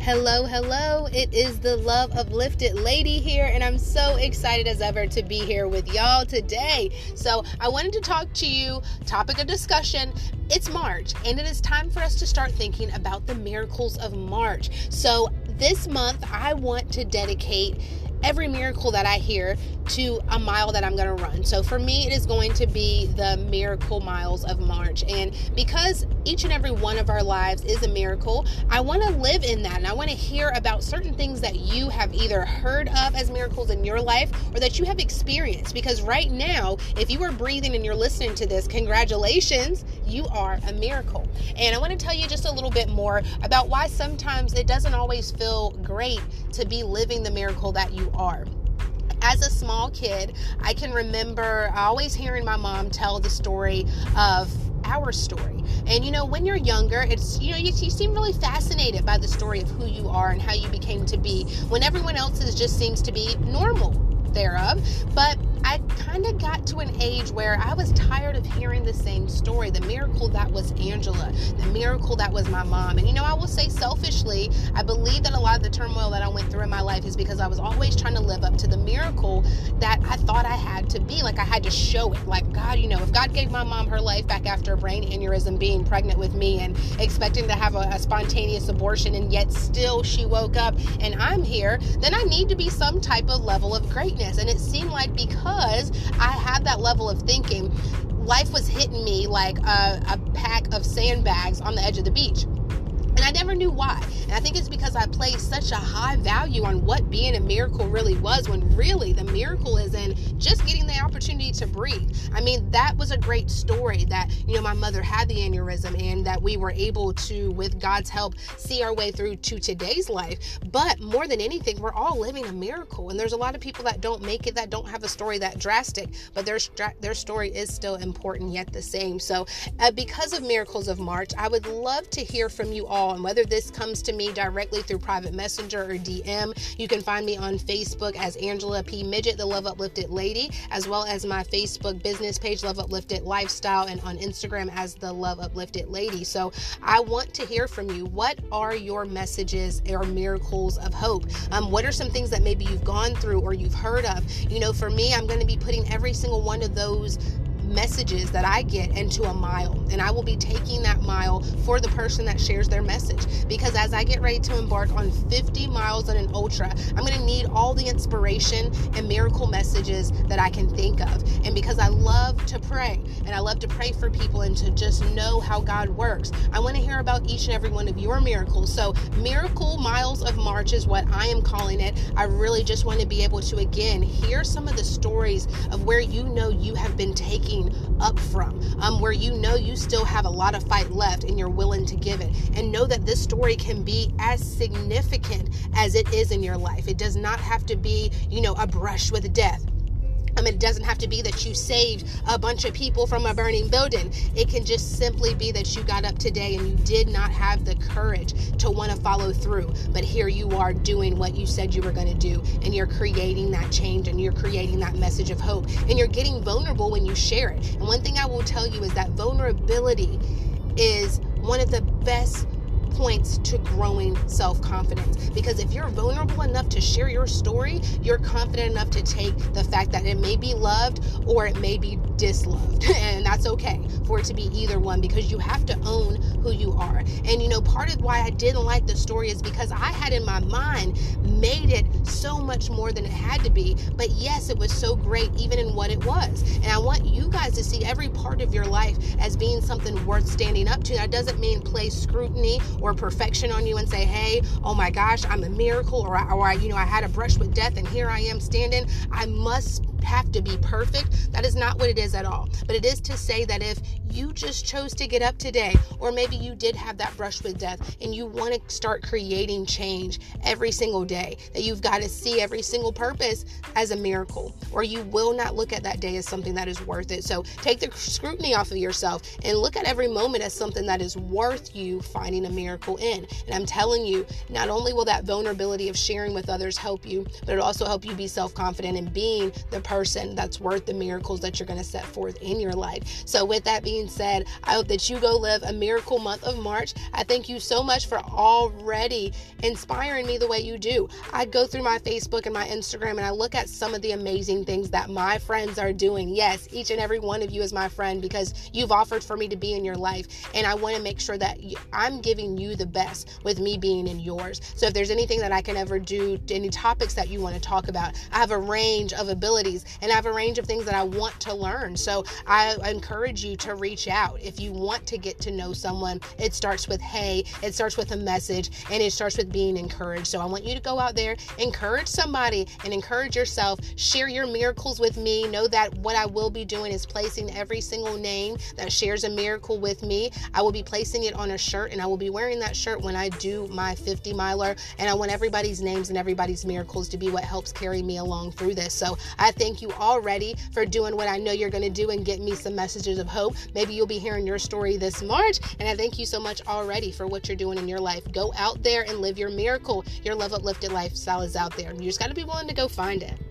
Hello, hello. It is the Love Uplifted Lady here, and I'm so excited as ever to be here with y'all today. So I wanted to talk to you, topic of discussion. It's March, and it is time for us to start thinking about the miracles of March. So this month, I want to dedicate every miracle that I hear to a mile that I'm going to run. So for me, it is going to be the miracle miles of March. And because each and every one of our lives is a miracle, I want to live in that. And I want to hear about certain things that you have either heard of as miracles in your life or that you have experienced. Because right now, if you are breathing and you're listening to this, congratulations, you are a miracle. And I want to tell you just a little bit more about why sometimes it doesn't always feel great to be living the miracle that you are. As a small kid, I can remember always hearing my mom tell the story of our story. And when you're younger, it's you seem really fascinated by the story of who you are and how you became to be, when everyone else's just seems to be normal thereof. But I kind of got to an age where I was tired of hearing the same story. The miracle that was Angela, the miracle that was my mom. And I will say selfishly, I believe that a lot of the turmoil that I went through in my life is because I was always trying to live up to the miracle that I thought I had to be. Like I had to show it. Like God, if God gave my mom her life back after a brain aneurysm, being pregnant with me and expecting to have a spontaneous abortion, and yet still she woke up and I'm here, then I need to be some type of level of greatness. And it seemed like because I had that level of thinking, life was hitting me like a pack of sandbags on the edge of the beach. And I never knew why. And I think it's because I placed such a high value on what being a miracle really was, when really the miracle is in just getting the opportunity to breathe. I mean, that was a great story that, my mother had the aneurysm and that we were able to, with God's help, see our way through to today's life. But more than anything, we're all living a miracle. And there's a lot of people that don't make it, that don't have a story that drastic, but their story is still important yet the same. So because of Miracles of March, I would love to hear from you all. And whether this comes to me directly through private messenger or DM, you can find me on Facebook as Angela P. Midget, the Love Uplifted Lady, as well as my Facebook business page, Love Uplifted Lifestyle, and on Instagram as the Love Uplifted Lady. So I want to hear from you. What are your messages or miracles of hope? What are some things that maybe you've gone through or you've heard of? For me, I'm going to be putting every single one of those messages that I get into a mile, and I will be taking that mile for the person that shares their message, because as I get ready to embark on 50 miles on an ultra, I'm going to need all the inspiration and miracle messages that I can think of. And because I love to pray, and I love to pray for people and to just know how God works, I want to hear about each and every one of your miracles. So Miracle Miles of March is what I am calling it. I really just want to be able to, again, hear some of the stories of where you have been taking up from, where you still have a lot of fight left and you're willing to give it, and know that this story can be as significant as it is in your life. It does not have to be, a brush with death. It doesn't have to be that you saved a bunch of people from a burning building. It can just simply be that you got up today and you did not have the courage to want to follow through. But here you are doing what you said you were going to do, and you're creating that change, and you're creating that message of hope, and you're getting vulnerable when you share it. And one thing I will tell you is that vulnerability is one of the best points to growing self-confidence, because if you're vulnerable enough to share your story, you're confident enough to take the fact that it may be loved or it may be disloved, and that's okay for it to be either one, because you have to own who you are. And part of why I didn't like the story is because I had in my mind made it so much more than it had to be. But yes, it was so great even in what it was. And I want you guys to see every part of your life as being something worth standing up to. That doesn't mean place scrutiny or perfection on you and say, hey, oh my gosh, I'm a miracle, or I had a brush with death and here I am standing. I must have to be perfect. That is not what it is at all. But it is to say that if you just chose to get up today, or maybe you did have that brush with death and you want to start creating change every single day, that you've got to see every single purpose as a miracle, or you will not look at that day as something that is worth it. So take the scrutiny off of yourself and look at every moment as something that is worth you finding a miracle in. And I'm telling you, not only will that vulnerability of sharing with others help you, but it'll also help you be self-confident in being the person that's worth the miracles that you're going to set forth in your life. So with that being said, I hope that you go live a miracle month of March. I thank you so much for already inspiring me the way you do. I go through my Facebook and my Instagram and I look at some of the amazing things that my friends are doing. Yes, each and every one of you is my friend because you've offered for me to be in your life. And I want to make sure that I'm giving you the best with me being in yours. So if there's anything that I can ever do, any topics that you want to talk about, I have a range of abilities and I have a range of things that I want to learn. So I encourage you to reach out. If you want to get to know someone, it starts with hey, it starts with a message, and it starts with being encouraged. So I want you to go out there, encourage somebody and encourage yourself. Share your miracles with me. Know that what I will be doing is placing every single name that shares a miracle with me. I will be placing it on a shirt, and I will be wearing that shirt when I do my 50 miler. And I want everybody's names and everybody's miracles to be what helps carry me along through this. So I thank you already for doing what I know you're going to do and get me some messages of hope. Maybe you'll be hearing your story this March. And I thank you so much already for what you're doing in your life. Go out there and live your miracle. Your Love Uplifted lifestyle is out there. You just got to be willing to go find it.